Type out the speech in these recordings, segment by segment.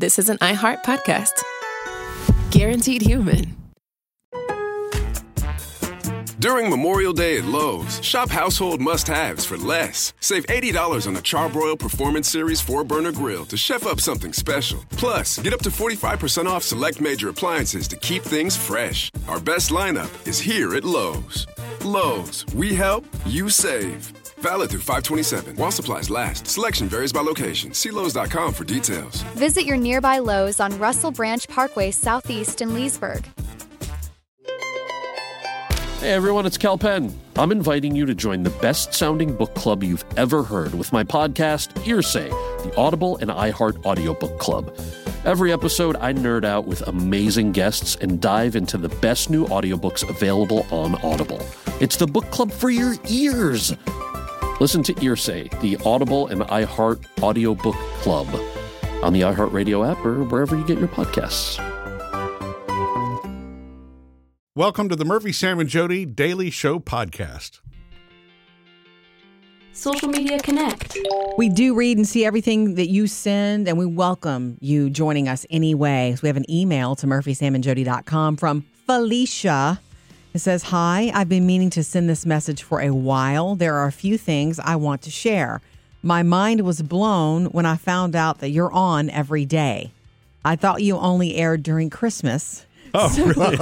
this is an iHeart podcast. Guaranteed human. During Memorial Day at Lowe's, shop household must-haves for less. Save $80 on a Charbroil Performance Series 4-burner grill to chef up something special. Plus, get up to 45% off select major appliances to keep things fresh. Our best lineup is here at Lowe's. Lowe's, we help, you save. Valid through 5/27. While supplies last. Selection varies by location. See Lowes.com for details. Visit your nearby Lowe's on Russell Branch Parkway Southeast in Leesburg. Hey everyone, it's Cal Penn. I'm inviting you to join the best-sounding book club you've ever heard with my podcast, Hearsay, the Audible and iHeart audiobook club. Every episode, I nerd out with amazing guests and dive into the best new audiobooks available on Audible. It's the book club for your ears. Listen to Hearsay, the Audible and iHeart audiobook club on the iHeartRadio app or wherever you get your podcasts. Welcome to the Murphy, Sam, and Jody Daily Show podcast. Social Media Connect. We do read and see everything that you send, and we welcome you joining us anyway. So we have an email to murphysamandjody.com from Felicia. It says, "Hi, I've been meaning to send this message for a while. There are a few things I want to share. My mind was blown when I found out that you're on every day. I thought you only aired during Christmas. Oh, really?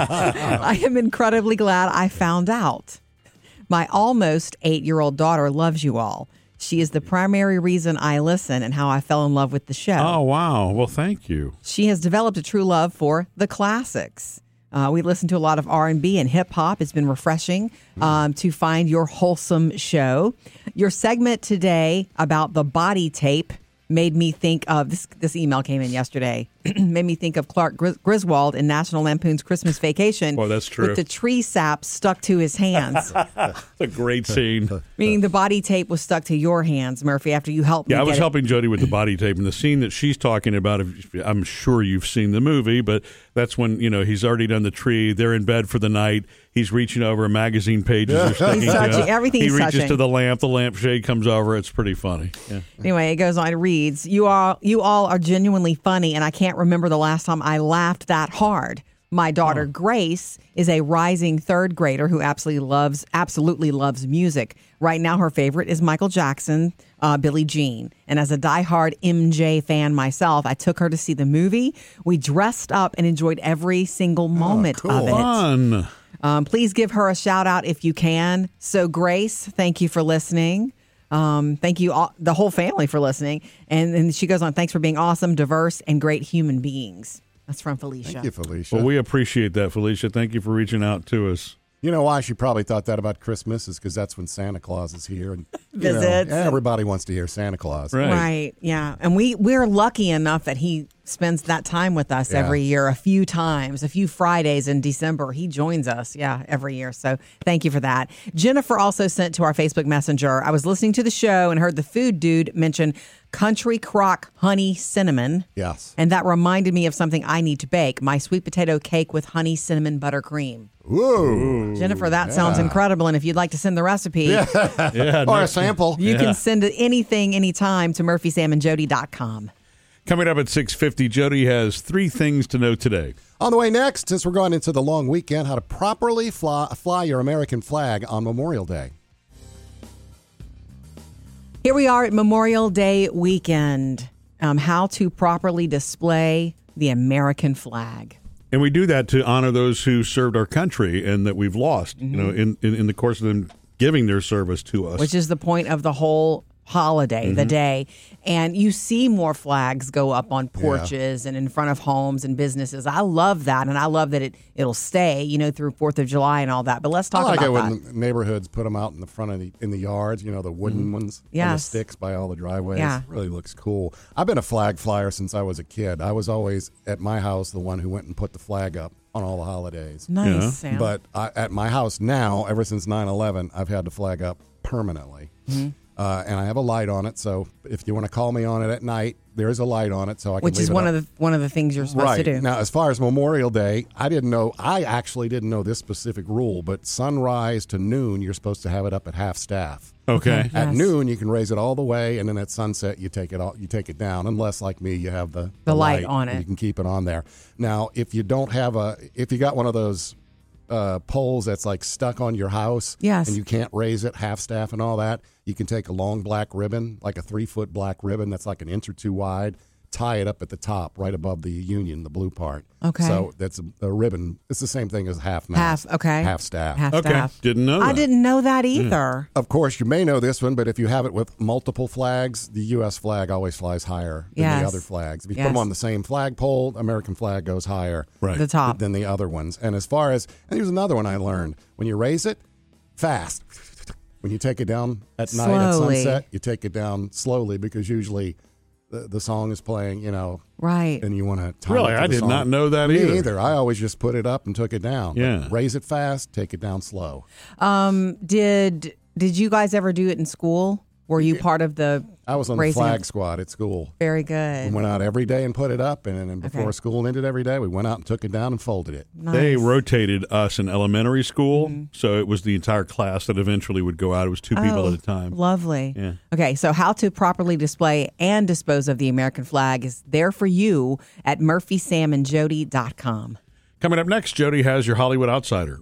I am incredibly glad I found out. My almost 8-year-old daughter loves you all. She is the primary reason I listen and how I fell in love with the show. Oh, wow. Well, thank you. She has developed a true love for the classics. We listen to a lot of R&B and hip hop. It's been refreshing to find your wholesome show. Your segment today about the body tape made me think of this email came in yesterday. Made me think of Clark Griswold in National Lampoon's Christmas Vacation. Oh, that's true. With the tree sap stuck to his hands. That's a great scene. Meaning the body tape was stuck to your hands, Murphy, after you helped me. Yeah, I was get helping Jody with the body tape, and the scene that she's talking about, I'm sure you've seen the movie, but that's when, he's already done the tree. They're in bed for the night. He's reaching over, magazine pages are sticking He's touching, everything He he's reaches touching. to the lampshade comes over. It's pretty funny. Yeah. Anyway, it goes on. It reads, you all are genuinely funny, and I can't remember the last time I laughed that hard. My daughter, Grace, is a rising third grader who absolutely loves music. Right now, her favorite is Michael Jackson, Billie Jean. And as a diehard MJ fan myself, I took her to see the movie. We dressed up and enjoyed every single moment of it. Fun. Please give her a shout out if you can. So, Grace, thank you for listening. Thank you, all, the whole family, for listening. And she goes on, thanks for being awesome, diverse, and great human beings. That's from Felicia. Thank you, Felicia. Well, we appreciate that, Felicia. Thank you for reaching out to us. You know why she probably thought that about Christmas is because that's when Santa Claus is here. And Visits. Everybody wants to hear Santa Claus. Right, yeah. And we're lucky enough that he spends that time with us every year, a few Fridays in December. He joins us, every year. So thank you for that. Jennifer also sent to our Facebook Messenger, I was listening to the show and heard the food dude mention Country Crock honey cinnamon. Yes. And that reminded me of something I need to bake, my sweet potato cake with honey cinnamon buttercream. Whoa. Jennifer, that sounds incredible. And if you'd like to send the recipe or a sample, you can send it anything, anytime to murphysamandjody.com. Coming up at 6:50, Jody has 3 things to know today. On the way next, as we're going into the long weekend, how to properly fly your American flag on Memorial Day. Here we are at Memorial Day weekend. How to properly display the American flag. And we do that to honor those who served our country and that we've lost, in the course of them giving their service to us. Which is the point of the whole holiday, the day. And you see more flags go up on porches and in front of homes and businesses. I love that. And I love that it'll stay, through 4th of July and all that. But let's talk about that. I like that. it when neighborhoods put them out in the front of in the yards, the wooden ones on the sticks by all the driveways. Yeah. It really looks cool. I've been a flag flyer since I was a kid. I was always at my house the one who went and put the flag up on all the holidays. Nice, Sam. But at my house now, ever since 9/11, I've had the flag up permanently. And I have a light on it, so if you want to call me on it at night, there is a light on it, so I can Which is leave it one of the things you're supposed right. to do. Now, as far as Memorial Day, I actually didn't know this specific rule, but sunrise to noon, you're supposed to have it up at half staff. Okay. At Yes. noon, you can raise it all the way, and then at sunset, you take it down. Unless, like me, you have the light on it. You can keep it on there. Now, if you got one of those poles that's like stuck on your house, Yes. and you can't raise it half staff and all that, you can take a long black ribbon, like a 3-foot black ribbon that's like an inch or two wide, tie it up at the top, right above the union, the blue part. Okay. So that's a ribbon. It's the same thing as half mast. Half staff. Half Okay. staff. Didn't know that. I didn't know that either. Of course, you may know this one, but if you have it with multiple flags, the U.S. flag always flies higher than Yes. the other flags. If you put Yes. them on the same flagpole, American flag goes higher Right. The top. than the other ones. And as far as, and here's another one I learned. When you raise it, fast. When you take it down at night at Slowly. sunset, you take it down slowly because usually the song is playing, Right. and you want to time Really? it to I the did song. not know that Me either. either. I always just put it up and took it down. But Yeah. raise it fast, take it down slow. Did you guys ever do it in school? Were you part of the I was on the raising flag of- squad at school. Very We good. went out every day and put it up, and then before Okay. school ended every day, we went out and took it down and folded it. They Nice. rotated us in elementary school, so it was the entire class that eventually would go out. It was 2 people at a time. Lovely. Yeah. Okay, so how to properly display and dispose of the American flag is there for you at murphysamandjody.com. Coming up next, Jody has your Hollywood Outsider.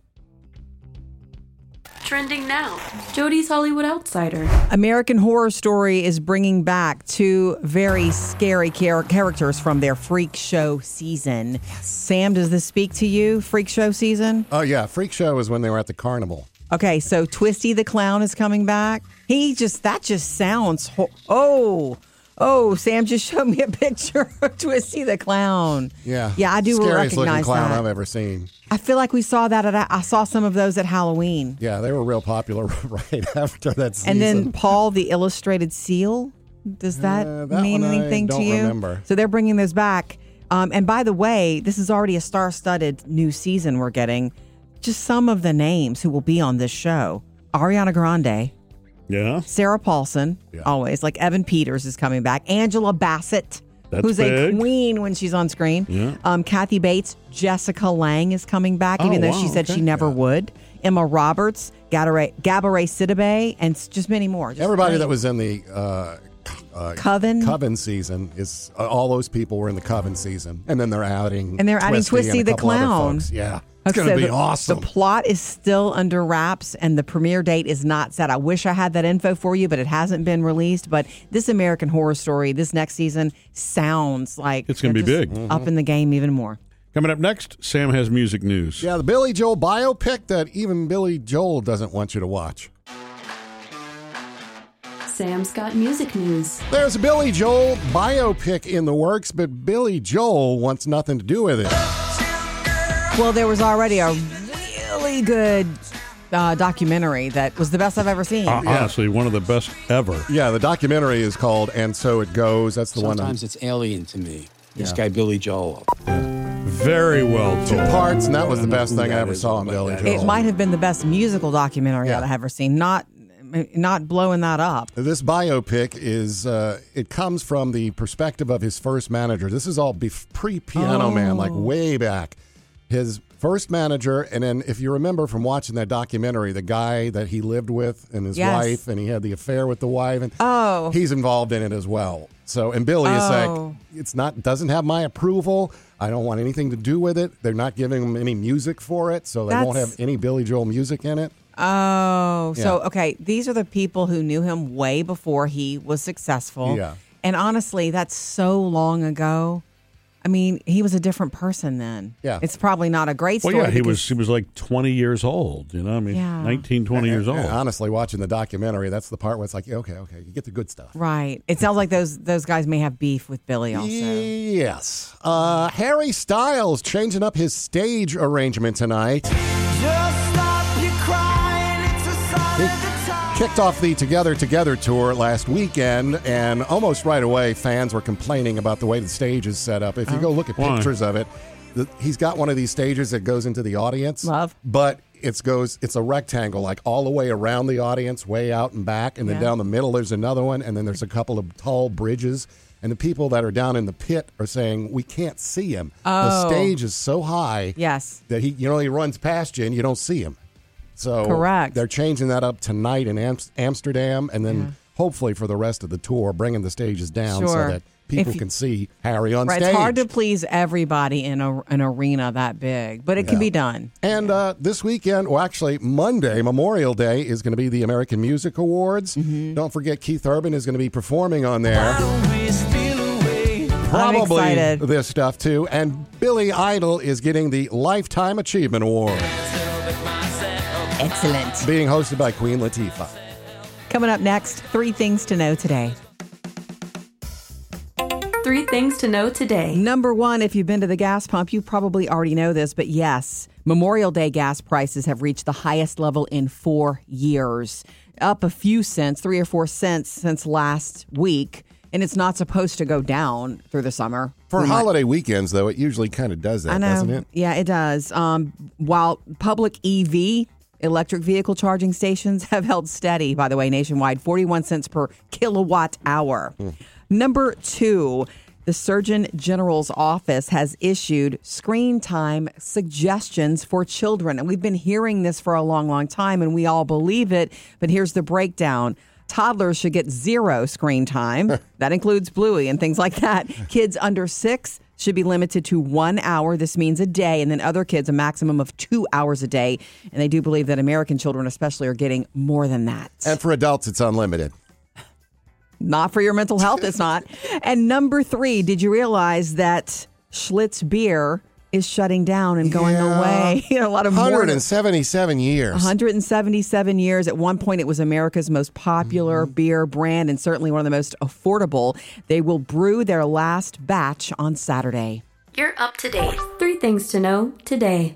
Trending now. Jody's Hollywood Outsider. American Horror Story is bringing back 2 very scary characters from their Freak Show season. Sam, does this speak to you, Freak Show season? Oh, yeah. Freak Show is when they were at the carnival. Okay, so Twisty the Clown is coming back. That just sounds, oh, Sam just showed me a picture of Twisty the Clown. Yeah. Yeah, I do Scariest looking recognize clown that. I've ever seen. I feel like we saw that I saw some of those at Halloween. Yeah, they were real popular right after that season. And then Paul the Illustrated Seal. Does that that mean one I anything to don't you? remember. So they're bringing those back. And by the way, this is already a star-studded new season we're getting. Just some of the names who will be on this show. Ariana Grande, Yeah. Sarah Paulson, always. Like Evan Peters is coming back. Angela Bassett, That's who's a big. queen when she's on screen. Yeah. Kathy Bates, Jessica Lange is coming back, even though wow, she said okay. she never would. Emma Roberts, Gabourey Sidibe, and just many more. Just everybody great. that was in the Coven season is all those people were in the Coven season, and then they're adding Twisty and the a couple other Clown. folks. Yeah, it's Okay, going to be the- awesome. The plot is still under wraps, and the premiere date is not set. I wish I had that info for you, but it hasn't been released. But this American Horror Story, this next season, sounds like It's gonna be they're big. just up in the game even more. Coming up next, Sam has music news. Yeah, the Billy Joel biopic that even Billy Joel doesn't want you to watch. Sam's got music news. There's a Billy Joel biopic in the works, but Billy Joel wants nothing to do with it. Well, there was already a really good documentary that was the best I've ever seen. Honestly, one of the best ever. Yeah, the documentary is called "And So It Goes." That's the Sometimes one. it's alien to me. This guy, Billy Joel. Very well Two told. parts, and that was the best Who thing I that ever is, saw on what Billy that Joel. is. It might have been the best musical documentary Yeah. I've ever seen. Not blowing that up. This biopic is, it comes from the perspective of his first manager. This is all pre-Piano Man, like way back. His first manager, and then if you remember from watching that documentary, the guy that he lived with and his Yes. wife, and he had the affair with the wife, and he's involved in it as well. So, and Billy is like, doesn't have my approval. I don't want anything to do with it. They're not giving him any music for it, so they won't That's- have any Billy Joel music in it. Oh, so Yeah. okay. These are the people who knew him way before he was successful. Yeah. And honestly, that's so long ago. I mean, he was a different person then. Yeah. It's probably not a great Well, story. yeah, he because- was like 20 years old, you know? I mean, Yeah. 19, 20 years old. And honestly, watching the documentary, that's the part where it's like, okay, you get the good stuff. Right. It sounds like those guys may have beef with Billy also. Yes. Harry Styles changing up his stage arrangement tonight. He kicked off the Together tour last weekend, and almost right away, fans were complaining about the way the stage is set up. If you go look at Why? pictures of it, he's got one of these stages that goes into the audience. Love. But it's a rectangle, like all the way around the audience, way out and back, and then Yeah. down the middle there's another one, and then there's a couple of tall bridges. and the people that are down in the pit are saying, we can't see him. Oh. The stage is so high Yes. that he runs past you and you don't see him. So Correct. they're changing that up tonight in Amsterdam, and then hopefully for the rest of the tour, bringing the stages down so that people can see Harry on stage. It's hard to please everybody in an arena that big, but it can be done. And this weekend, well, actually Monday, Memorial Day, is going to be the American Music Awards. Don't forget Keith Urban is going to be performing on there. Probably this stuff, too. And Billy Idol is getting the Lifetime Achievement Award. Excellent. Being hosted by Queen Latifah. Coming up next, 3 things to know today. 3 things to know today. Number 1, if you've been to the gas pump, you probably already know this, but yes, Memorial Day gas prices have reached the highest level in 4 years. Up a few cents, 3 or 4 cents since last week, and it's not supposed to go down through the summer. For holiday weekends, though, it usually kind of does that, doesn't it? Yeah, it does. While public EV, electric vehicle charging stations, have held steady, by the way, nationwide, 41 cents per kilowatt hour. Number 2, the Surgeon General's office has issued screen time suggestions for children. And we've been hearing this for a long, long time, and we all believe it. But here's the breakdown. Toddlers should get 0 screen time. That includes Bluey and things like that. Kids under 6 should be limited to 1 hour. This means a day. And then other kids, a maximum of 2 hours a day. And they do believe that American children especially are getting more than that. And for adults, it's unlimited. Not for your mental health, it's not. And number 3, did you realize that Schlitz beer is shutting down and going away? A lot of 177 years. 177 years. At one point, it was America's most popular beer brand and certainly one of the most affordable. They will brew their last batch on Saturday. You're up to date. 3 things to know today.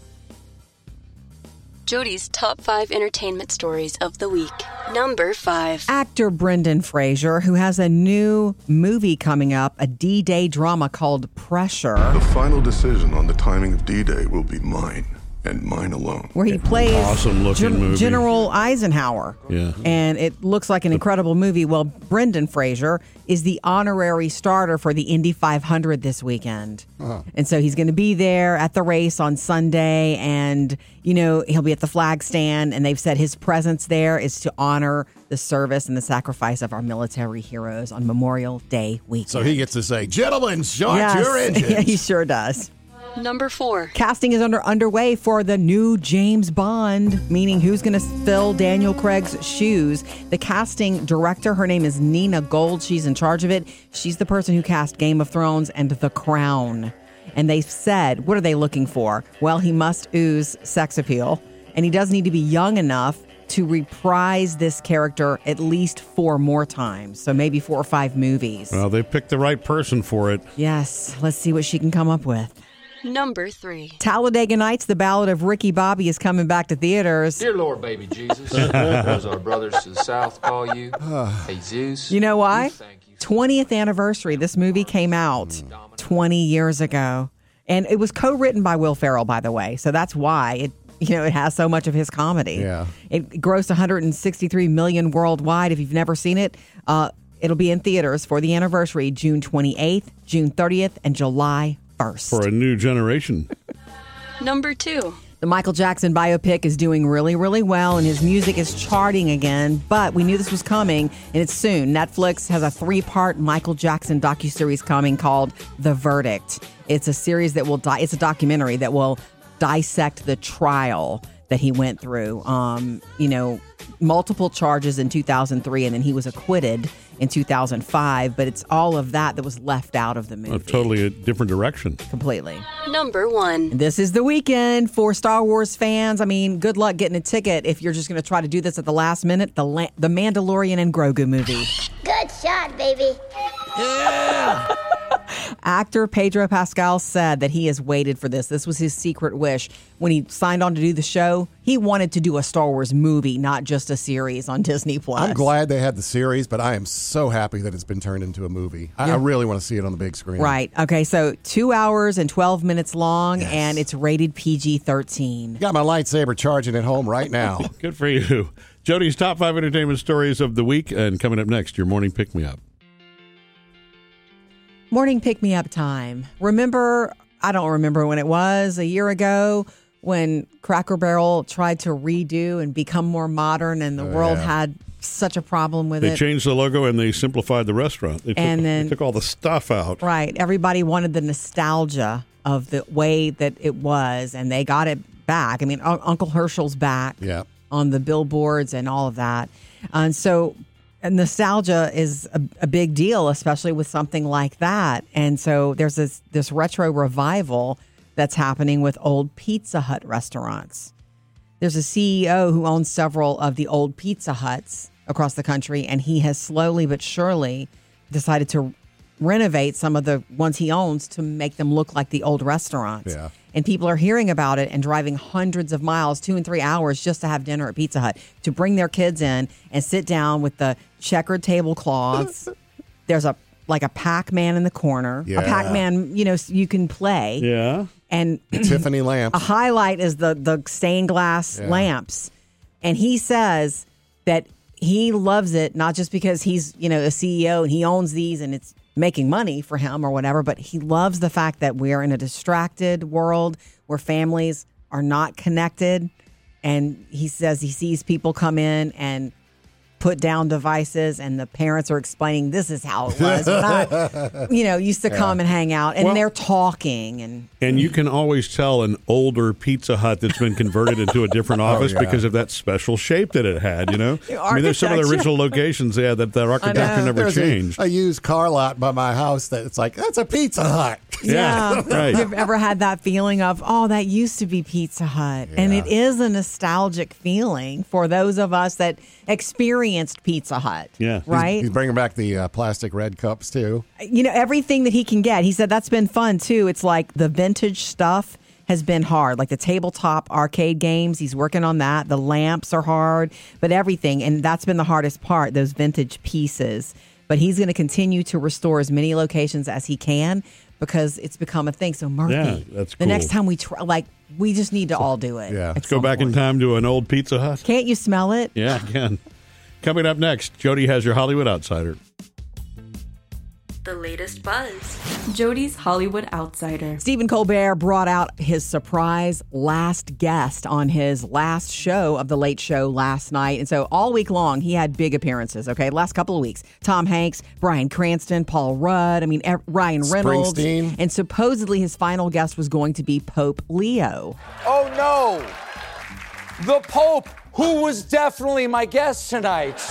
Jody's top 5 entertainment stories of the week. Number 5. Actor Brendan Fraser, who has a new movie coming up, a D-Day drama called Pressure. The final decision on the timing of D-Day will be mine, and mine alone. Where he plays awesome-looking movie. General Eisenhower. Yeah. And it looks like an incredible movie. Well, Brendan Fraser is the honorary starter for the Indy 500 this weekend. And so he's going to be there at the race on Sunday, and, he'll be at the flag stand, and they've said his presence there is to honor the service and the sacrifice of our military heroes on Memorial Day weekend. So he gets to say, gentlemen, start your engines. Yeah, he sure does. Number 4. Casting is underway for the new James Bond, meaning who's going to fill Daniel Craig's shoes. The casting director, her name is Nina Gold. She's in charge of it. She's the person who cast Game of Thrones and The Crown. And they said, what are they looking for? Well, he must ooze sex appeal, and he does need to be young enough to reprise this character at least 4 more times. So maybe 4 or 5 movies. Well, they picked the right person for it. Yes. Let's see what she can come up with. Number 3. Talladega Nights, The Ballad of Ricky Bobby, is coming back to theaters. Dear Lord, baby Jesus, as our brothers to the south call you, Jesus. You know why? 20th anniversary. This movie came out 20 years ago. And it was co-written by Will Ferrell, by the way. So that's why it has so much of his comedy. Yeah. It grossed $163 million worldwide. If you've never seen it, it'll be in theaters for the anniversary, June 28th, June 30th, and July 1st. For a new generation. Number 2. The Michael Jackson biopic is doing really, really well, and his music is charting again. But we knew this was coming, and it's soon. Netflix has a 3-part Michael Jackson docuseries coming called The Verdict. It's a series that will it's a documentary that will dissect the trial that he went through. Multiple charges in 2003, and then he was acquitted in 2005. But it's all of that was left out of the movie. Totally a different direction. Completely. Number 1. This is the weekend for Star Wars fans. I mean, good luck getting a ticket if you're just going to try to do this at the last minute. The Mandalorian and Grogu movie. Good shot, baby. Yeah. Actor Pedro Pascal said that he has waited for this. This was his secret wish. When he signed on to do the show, he wanted to do a Star Wars movie, not just a series on Disney+. I'm glad they had the series, but I am so happy that it's been turned into a movie. I really want to see it on the big screen. Right. Okay, so 2 hours and 12 minutes long, and it's rated PG-13. Got my lightsaber charging at home right now. Good for you. Jody's top 5 entertainment stories of the week, and coming up next, your morning pick-me-up. Morning pick-me-up time. I don't remember when it was, a year ago, when Cracker Barrel tried to redo and become more modern, and the world had such a problem with They it. changed the logo and they simplified the restaurant. They took all the stuff out. Right. Everybody wanted the nostalgia of the way that it was, and they got it back. I mean, Uncle Herschel's back on the billboards and all of that. And so nostalgia is a big deal, especially with something like that. And so there's this retro revival that's happening with old Pizza Hut restaurants. There's a CEO who owns several of the old Pizza Huts across the country, and he has slowly but surely decided to renovate some of the ones he owns to make them look like the old restaurants. Yeah. And people are hearing about it and driving hundreds of miles, 2 and 3 hours, just to have dinner at Pizza Hut, to bring their kids in and sit down with the checkered tablecloths. There's a Pac-Man in the corner. Yeah. A Pac-Man, you can play. Yeah. And Tiffany lamps. A highlight is the stained glass lamps. And he says that he loves it, not just because he's, a CEO and he owns these and it's making money for him or whatever, but he loves the fact that we're in a distracted world where families are not connected. And he says he sees people come in and put down devices, and the parents are explaining this is how it was when I, used to come and hang out, and they're talking. And you can always tell an older Pizza Hut that's been converted into a different office because of that special shape that it had, I mean, there's some of the original locations, that the architecture never changed. A used car lot by my house that it's like, that's a Pizza Hut. Yeah, right. You've ever had that feeling of, that used to be Pizza Hut. And it is a nostalgic feeling for those of us that experienced Pizza Hut. Yeah. Right? He's bringing back the plastic red cups, too. Everything that he can get. He said that's been fun, too. It's like the vintage stuff has been hard, like the tabletop arcade games. He's working on that. The lamps are hard, but everything. And that's been the hardest part, those vintage pieces. But he's going to continue to restore as many locations as he can because it's become a thing. So, Murphy, that's the cool. next time we try, we just need to all do it. Yeah. Let's go back in time to an old Pizza Hut. Can't you smell it? Yeah, I can. Coming up next, Jody has your Hollywood Outsider. The latest buzz. Jody's Hollywood Outsider. Stephen Colbert brought out his surprise last guest on his last show of The Late Show last night. And so all week long, he had big appearances, okay? Last couple of weeks. Tom Hanks, Bryan Cranston, Paul Rudd, Ryan Reynolds. Springsteen. And supposedly his final guest was going to be Pope Leo. Oh, no. The Pope, who was definitely my guest tonight,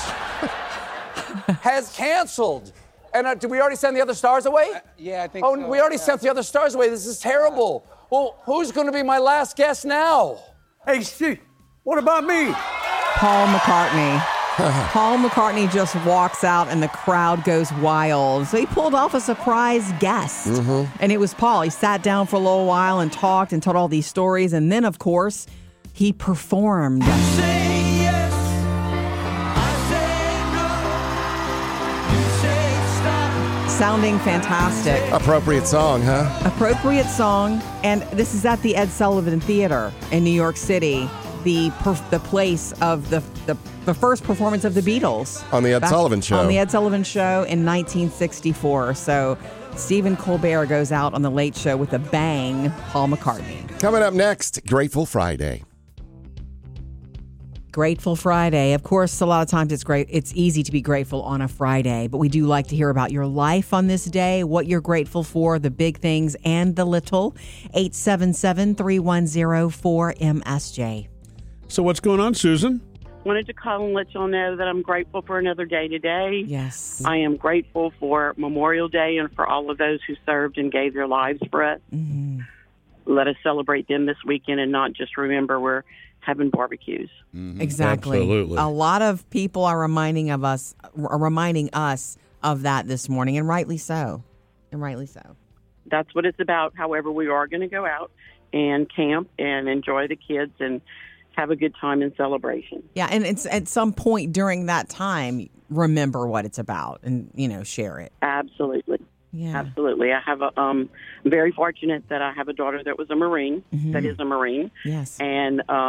has canceled. And did we already send the other stars away? Yeah, I think so. We already sent the other stars away. This is terrible. Well, who's going to be my last guest now? Hey, Steve, what about me? Paul McCartney. Paul McCartney just walks out and the crowd goes wild. So he pulled off a surprise guest. Mm-hmm. And it was Paul. He sat down for a little while and talked and told all these stories. And then, of course, he performed. Sounding fantastic. Appropriate song, huh? Appropriate song. And this is at the Ed Sullivan Theater in New York City, the place of the first performance of the Beatles. On the Ed Sullivan Show. On the Ed Sullivan Show in 1964. So Stephen Colbert goes out on The Late Show with a bang. Paul McCartney. Coming up next, Grateful Friday. Grateful Friday. Of course, a lot of times it's easy to be grateful on a Friday, but we do like to hear about your life on this day, what you're grateful for, the big things and the little. 877-310-4MSJ. So what's going on, Susan? Wanted to call and let y'all know that I'm grateful for another day today. Yes. I am grateful for Memorial Day and for all of those who served and gave their lives for us. Mm-hmm. Let us celebrate them this weekend and not just remember we're having barbecues. Mm-hmm. Exactly. Absolutely. A lot of people are reminding us of that this morning, and rightly so. That's what it's about. However, we are going to go out and camp and enjoy the kids and have a good time in celebration. Yeah, and it's at some point during that time, remember what it's about and, share it. Absolutely. Yeah. Absolutely. I have I'm very fortunate that I have a daughter that was a Marine, Mm-hmm. that is a Marine. Yes. And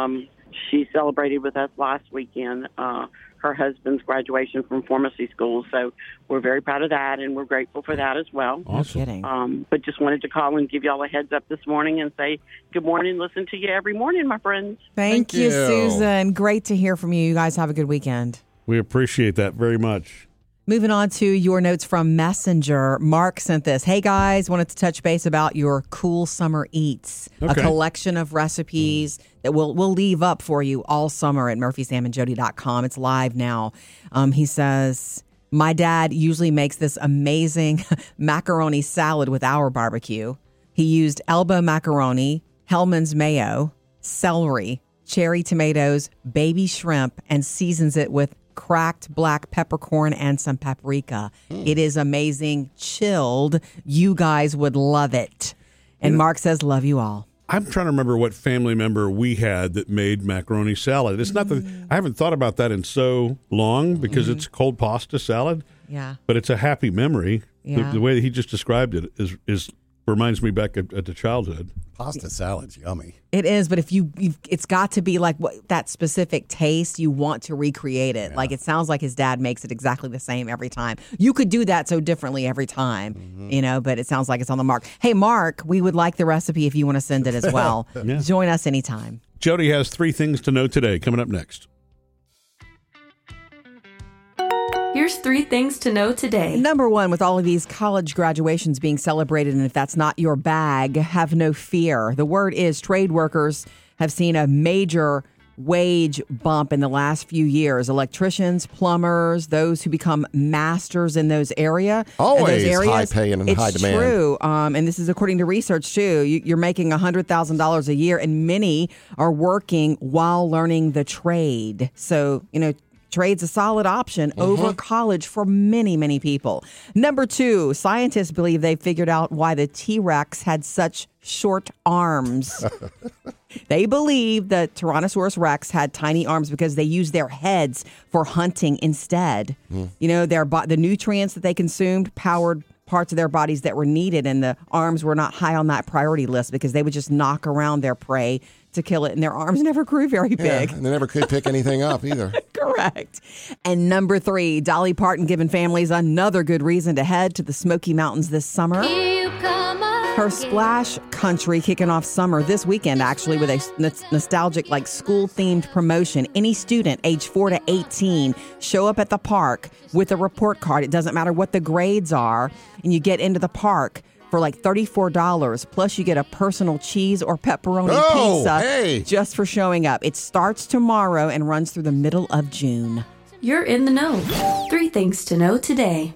she celebrated with us last weekend her husband's graduation from pharmacy school. So we're very proud of that, and we're grateful for that as well. Awesome. But just wanted to call and give y'all a heads up this morning and say good morning. Listen to you every morning, my friends. Thank you, Susan. Great to hear from you. You guys have a good weekend. We appreciate that very much. Moving on to your notes from Messenger. Mark sent this. Hey, guys, wanted to touch base about your Cool Summer Eats, a collection of recipes that we'll leave up for you all summer at murphysamandjody.com. It's live now. He says, my dad usually makes this amazing macaroni salad with our barbecue. He used elbow macaroni, Hellman's mayo, celery, cherry tomatoes, baby shrimp, and seasons it with cracked black peppercorn and some paprika. It is amazing. Chilled. You guys would love it. And Mark says, love you all. I'm trying to remember what family member we had that made macaroni salad. It's not I haven't thought about that in so long because it's cold pasta salad. Yeah. But it's a happy memory. Yeah. The way that he just described it is reminds me back at the childhood. Pasta salad's yummy. It is, but if it's got to be like that specific taste. You want to recreate it. Yeah. Like it sounds like his dad makes it exactly the same every time. You could do that so differently every time, but it sounds like it's on the mark. Hey, Mark, we would like the recipe if you want to send it as well. Join us anytime. Jody has 3 things to know today coming up next. Here's 3 things to know today. Number 1, with all of these college graduations being celebrated, and if that's not your bag, have no fear. The word is trade workers have seen a major wage bump in the last few years. Electricians, plumbers, those who become masters in those areas. Always high pay and high demand. It's true. And this is according to research, too. You're making $100,000 a year, and many are working while learning the trade. So, trade's a solid option over college for many, many people. Number 2, scientists believe they figured out why the T-Rex had such short arms. They believe the Tyrannosaurus Rex had tiny arms because they used their heads for hunting instead. The nutrients that they consumed powered parts of their bodies that were needed, and the arms were not high on that priority list because they would just knock around their prey to kill it, and their arms never grew very big. And they never could pick anything up either. Correct. And number 3, Dolly Parton giving families another good reason to head to the Smoky Mountains this summer. Her Splash Country kicking off summer this weekend, actually, with a nostalgic, school-themed promotion. Any student age 4 to 18 show up at the park with a report card. It doesn't matter what the grades are, and you get into the park for $34, plus you get a personal cheese or pepperoni pizza just for showing up. It starts tomorrow and runs through the middle of June. You're in the know. 3 things to know today.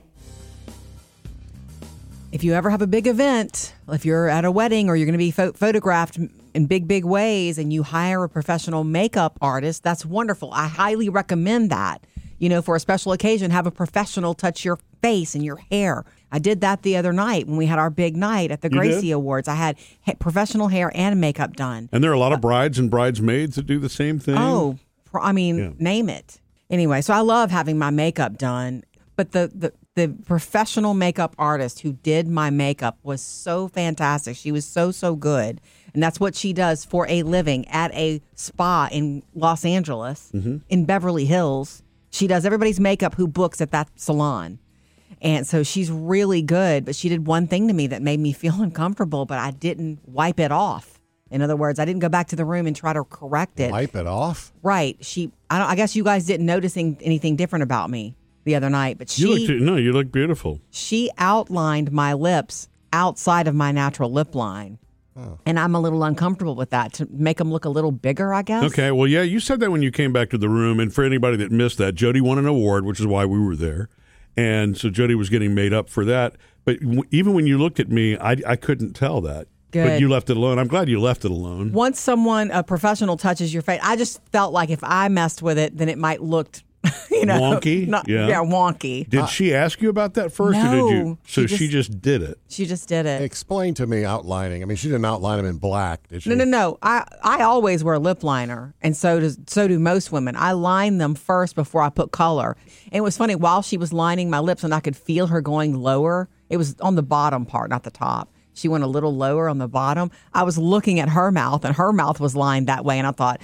If you ever have a big event, if you're at a wedding or you're going to be photographed in big ways and you hire a professional makeup artist, that's wonderful. I highly recommend that. For a special occasion, have a professional touch your face and your hair. I did that the other night when we had our big night at the Gracie Awards. I had professional hair and makeup done. And there are a lot of brides and bridesmaids that do the same thing. Name it. Anyway, so I love having my makeup done. But the professional makeup artist who did my makeup was so fantastic. She was so good. And that's what she does for a living at a spa in Los Angeles, in Beverly Hills. She does everybody's makeup who books at that salon. And so she's really good. But she did one thing to me that made me feel uncomfortable, but I didn't wipe it off. In other words, I didn't go back to the room and try to correct it. Wipe it off? Right. I guess you guys didn't notice anything different about me the other night, but you look beautiful. She outlined my lips outside of my natural lip line. Oh. And I'm a little uncomfortable with that, to make them look a little bigger, I guess. Okay, well, yeah, you said that when you came back to the room, and for anybody that missed that, Jody won an award, which is why we were there, and so Jody was getting made up for that. But even when you looked at me, I couldn't tell that. Good. But you left it alone. I'm glad you left it alone. Once a professional touches your face, I just felt like if I messed with it, then it might look wonky? Wonky. Did she ask you about that first? No. Or did you? So she just did it. She just did it. Explain to me outlining. I mean, she didn't outline them in black, did she? No. I always wear lip liner, and so do most women. I line them first before I put color. And it was funny, while she was lining my lips and I could feel her going lower, it was on the bottom part, not the top. She went a little lower on the bottom. I was looking at her mouth, and her mouth was lined that way, and I thought,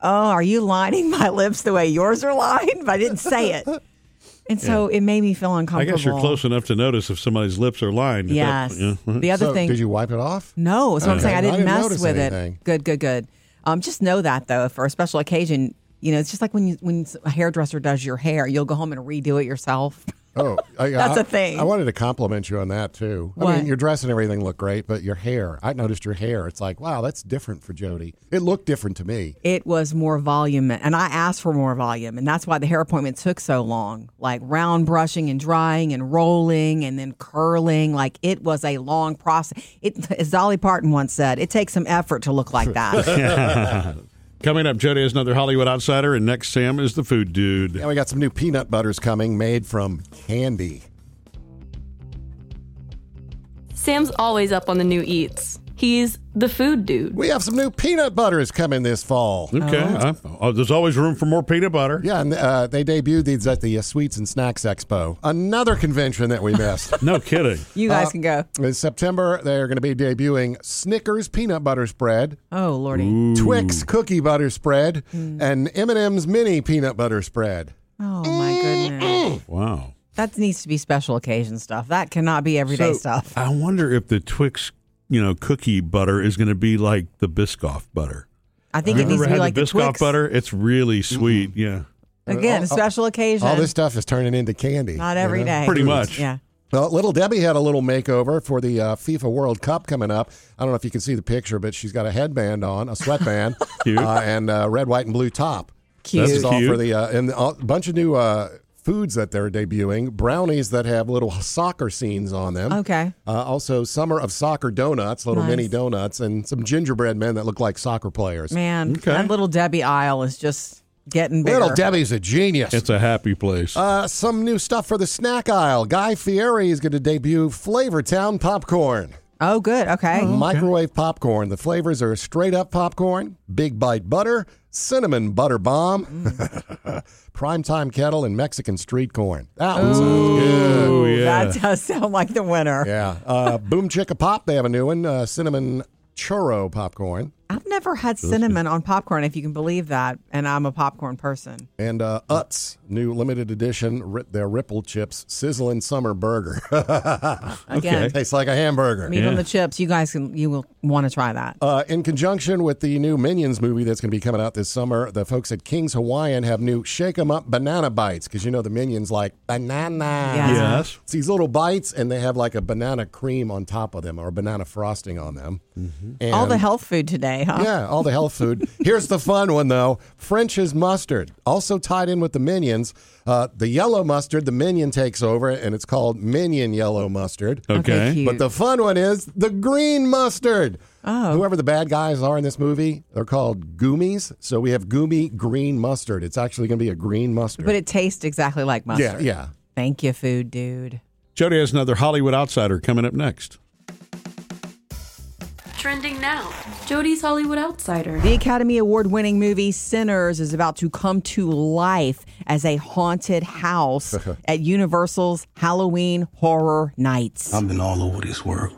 oh, are you lining my lips the way yours are lined? But I didn't say it. And so it made me feel uncomfortable. I guess you're close enough to notice if somebody's lips are lined. Yes. The other thing. Did you wipe it off? No. So I'm saying I didn't mess with anything. it. Good. Just know that, though, for a special occasion, it's just like when a hairdresser does your hair, you'll go home and redo it yourself. Oh, that's a thing. I wanted to compliment you on that, too. What? I mean, your dress and everything looked great, but your hair, I noticed your hair. It's like, wow, that's different for Jody. It looked different to me. It was more volume, and I asked for more volume, and that's why the hair appointment took so long. Like round brushing and drying and rolling and then curling. Like it was a long process. As Dolly Parton once said, it takes some effort to look like that. Coming up, Jody has another Hollywood Outsider, and next, Sam is the food dude. Yeah, we got some new peanut butters coming made from candy. Sam's always up on the new eats. He's the food dude. We have some new peanut butters coming this fall. Okay. There's always room for more peanut butter. Yeah, and they debuted these at the Sweets and Snacks Expo. Another convention that we missed. No kidding. You guys can go. In September, they're going to be debuting Snickers peanut butter spread. Oh, Lordy. Ooh. Twix cookie butter spread. And M&M's mini peanut butter spread. Oh, my goodness. Wow. That needs to be special occasion stuff. That cannot be everyday stuff. I wonder if the Twix cookie butter is going to be like the Biscoff butter. I think it needs to be like the Biscoff Twix butter. It's really sweet. Yeah. Again, a special occasion. All this stuff is turning into candy. Not every day. Pretty much. Yeah. Well, Little Debbie had a little makeover for the FIFA World Cup coming up. I don't know if you can see the picture, but she's got a headband on, a sweatband, and a red, white, and blue top. Cute. This is all for the and a bunch of new foods that they're debuting. Brownies that have little soccer scenes on them. Okay. Also, Summer of Soccer donuts, little mini donuts, and some gingerbread men that look like soccer players. Man, that Little Debbie aisle is just getting bigger. Little Debbie's a genius. It's a happy place. Some new stuff for the snack aisle. Guy Fieri is going to debut Flavortown popcorn. Oh, good. Okay. Microwave popcorn. The flavors are straight up popcorn, big bite butter, cinnamon butter bomb, primetime kettle, and Mexican street corn. That one sounds good. Oh, yeah. That does sound like the winner. Yeah. Boom Chicka Pop, they have a new one, cinnamon churro popcorn. I've never had cinnamon on popcorn, if you can believe that, and I'm a popcorn person. And Utz, new limited edition, their Ripple Chips Sizzling Summer Burger. Again, tastes like a hamburger. Meat on the chips. You will want to try that. In conjunction with the new Minions movie that's going to be coming out this summer, the folks at King's Hawaiian have new Shake 'em Up banana bites, because the Minions like banana. Yes. It's these little bites, and they have like a banana cream on top of them, or banana frosting on them. Mm-hmm. And all the health food today, huh? Yeah, all the health food. Here's the fun one, though. French's mustard, also tied in with the Minions. The yellow mustard, the Minion takes over, and it's called Minion Yellow Mustard. Okay. But the fun one is the green mustard. Oh. Whoever the bad guys are in this movie, they're called Goomies. So we have Goomy green mustard. It's actually going to be a green mustard. But it tastes exactly like mustard. Yeah. Thank you, food dude. Jody has another Hollywood Outsider coming up next. Trending now, Jody's Hollywood Outsider. The Academy Award-winning movie Sinners is about to come to life as a haunted house at Universal's Halloween Horror Nights. I've been all over this world.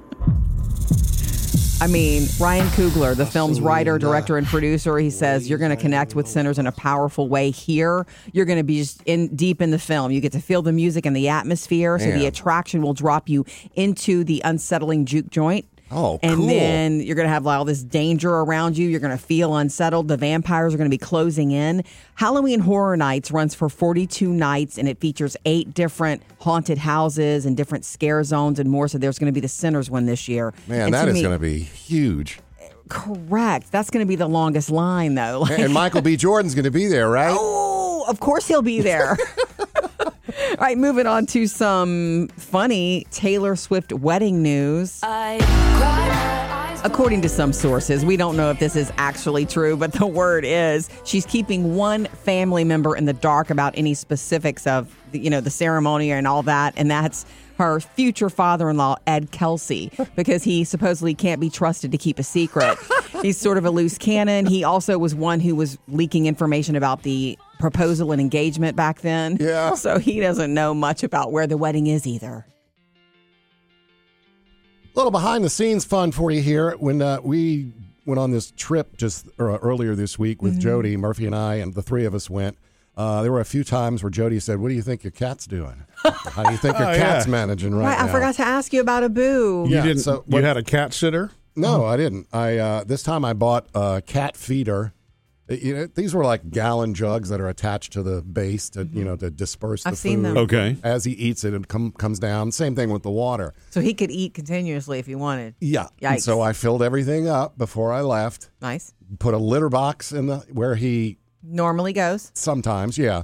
I mean, Ryan Coogler, the film's writer, director, and producer, he says you're going to connect with sinners in a powerful way here. You're going to be just deep in the film. You get to feel the music and the atmosphere, so the attraction will drop you into the unsettling juke joint. Oh, and cool. then you're going to have all this danger around you. You're going to feel unsettled. The vampires are going to be closing in. Halloween Horror Nights runs for 42 nights, and it features 8 different haunted houses and different scare zones and more. So there's going to be the Sinners one this year. Man, that is going to be huge. Correct. That's going to be the longest line, though. And Michael B. Jordan's going to be there, right? Oh, of course he'll be there. All right, moving on to some funny Taylor Swift wedding news. According to some sources, we don't know if this is actually true, but the word is she's keeping one family member in the dark about any specifics of the ceremony and all that, and that's her future father-in-law, Ed Kelsey, because he supposedly can't be trusted to keep a secret. He's sort of a loose cannon. He also was one who was leaking information about the proposal and engagement back then. Yeah. So he doesn't know much about where the wedding is either. A little behind-the-scenes fun for you here. When we went on this trip just earlier this week with Jody, Murphy and I, and the three of us went. There were a few times where Jody said, "What do you think your cat's doing? How do you think your cat's managing right now?" I forgot to ask you about Abu. You didn't. So, you had a cat sitter? No, I didn't. This time I bought a cat feeder. These were like gallon jugs that are attached to the base to to disperse the food. I've seen them. Okay. As he eats it, it comes down. Same thing with the water. So he could eat continuously if he wanted. Yeah. Yikes. And so I filled everything up before I left. Nice. Put a litter box in where he normally goes. Sometimes, yeah.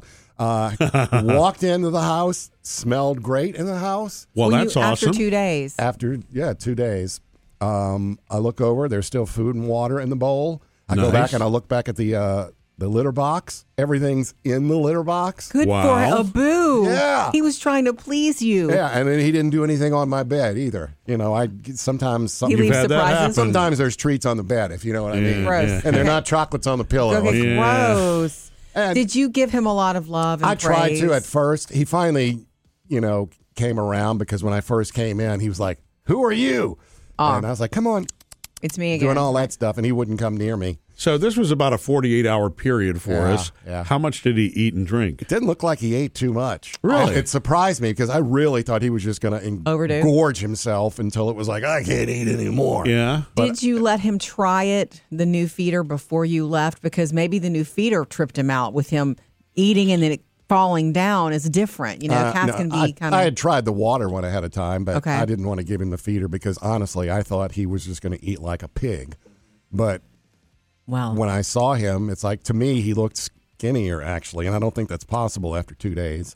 Walked into the house, smelled great in the house. Well, that's awesome. After 2 days. After 2 days. I look over. There's still food and water in the bowl. I go back and I look back at the litter box. Everything's in the litter box. Good for Abu. Yeah. He was trying to please you. Yeah, and then he didn't do anything on my bed either. Sometimes he leaves surprises. Sometimes there's treats on the bed, if you know what I mean. Gross. And they're not chocolates on the pillow. Okay, gross. And did you give him a lot of love and I tried praise? to at first. He finally, came around because when I first came in, he was like, "Who are you?" And I was like, "Come on." It's me again. Doing all that stuff, and he wouldn't come near me. So this was about a 48-hour period for us. Yeah. How much did he eat and drink? It didn't look like he ate too much. Really? It surprised me because I really thought he was just going to engorge himself until it was like, I can't eat anymore. Yeah. Did you let him try the new feeder, before you left? Because maybe the new feeder tripped him out with him eating and then it falling down is different. Cats can be kind of... I had tried the water one ahead of time, but I didn't want to give him the feeder because honestly, I thought he was just going to eat like a pig. But when I saw him, it's like, to me, he looked skinnier, actually, and I don't think that's possible after 2 days.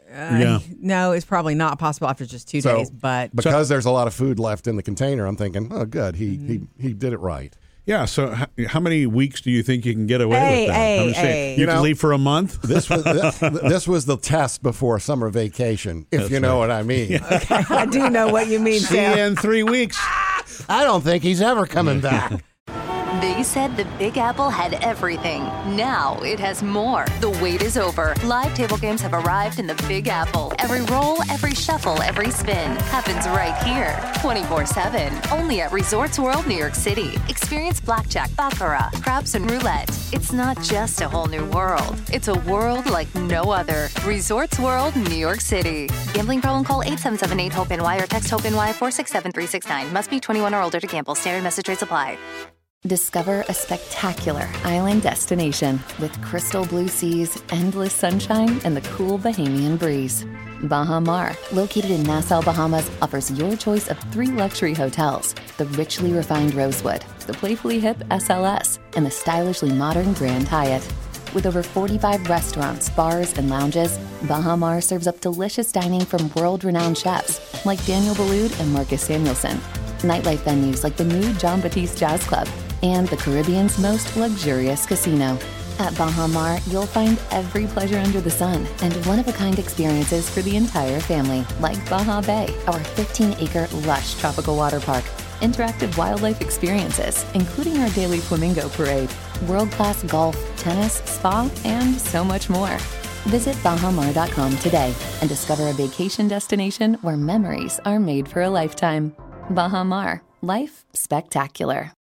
No, it's probably not possible after just 2 days, but... Because there's a lot of food left in the container, I'm thinking, oh, good, he did it right. Yeah, so how many weeks do you think you can get away with that? You can leave for a month? This was the test before summer vacation, if you know what I mean. Okay, I do know what you mean, See Sam. you in 3 weeks. I don't think he's ever coming back. They said the Big Apple had everything. Now it has more. The wait is over. Live table games have arrived in the Big Apple. Every roll, every shuffle, every spin happens right here. 24/7. Only at Resorts World New York City. Experience blackjack, baccarat, craps, and roulette. It's not just a whole new world. It's a world like no other. Resorts World New York City. Gambling problem? Call 877-8-HOPE-NY or text HOPE-NY 467-369. Must be 21 or older to gamble. Standard message rates apply. Discover a spectacular island destination with crystal blue seas, endless sunshine, and the cool Bahamian breeze. Baha Mar, located in Nassau, Bahamas, offers your choice of 3 luxury hotels: the richly refined Rosewood, the playfully hip SLS, and the stylishly modern Grand Hyatt. With over 45 restaurants, bars, and lounges, Baha Mar serves up delicious dining from world-renowned chefs like Daniel Boulud and Marcus Samuelson. Nightlife venues like the new John Batiste Jazz Club, and the Caribbean's most luxurious casino. At Baha Mar, you'll find every pleasure under the sun and one-of-a-kind experiences for the entire family, like Baha Bay, our 15-acre lush tropical water park, interactive wildlife experiences, including our daily flamingo parade, world-class golf, tennis, spa, and so much more. Visit BahaMar.com today and discover a vacation destination where memories are made for a lifetime. Baha Mar, life spectacular.